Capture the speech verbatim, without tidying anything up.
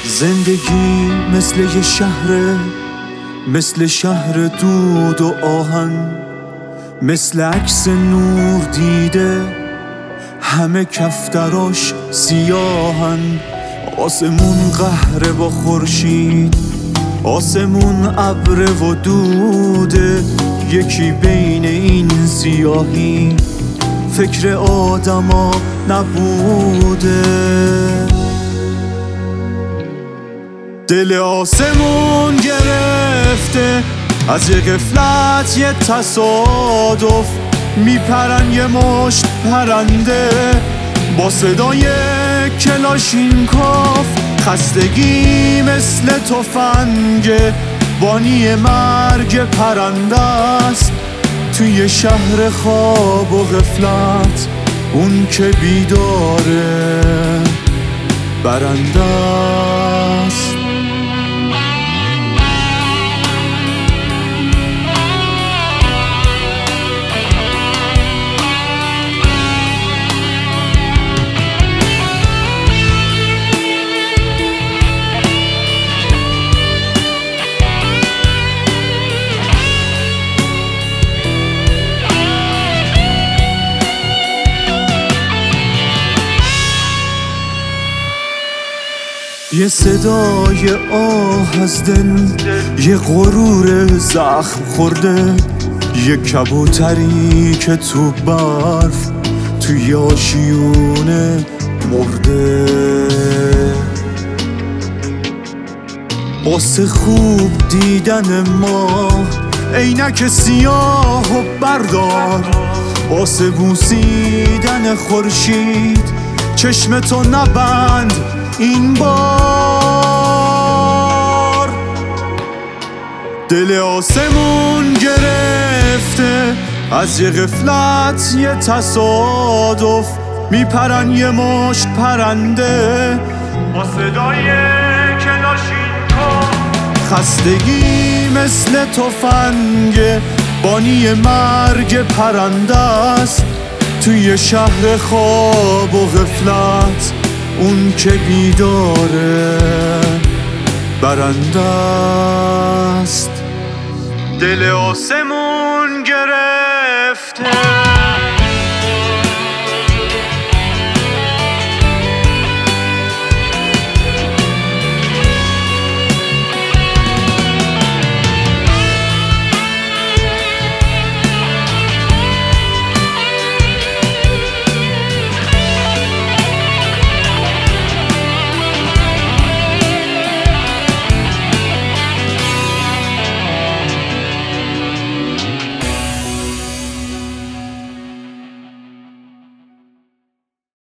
زندگی مثل یه شهره، مثل شهر دود و آهن، مثل عکس نور دیده همه کفتراش سیاهن. آسمون قهره با خورشید، آسمون ابر و دوده، یکی بین این سیاهی فکر آدما نبوده. دل آسمون گرفته از یه غفلت، یه تصادف، میپرن یه مشت پرنده با صدای کلاشینکوف. خستگی مثل تفنگ بانی مرگ پرنده است توی شهر خواب و غفلت. اون که بیداره برنده است. یه صدای آه از دل، یه غرور زخم خورده، یه کبوتری که تو برف توی آشیونه مرده. واسه خوب دیدن ما عینک سیاه و بردار، واسه بوسیدن خورشید چشمتو نبند این بار. دل آسمون گرفته از یه غفلت، یه تصادف، میپرن یه مشت پرنده با صدای کلاشینکوف. خستگی مثل تفنگ بانی مرگ پرنده است توی شهر خواب و غفلت. اون که بیداره برنده است. دل آسمون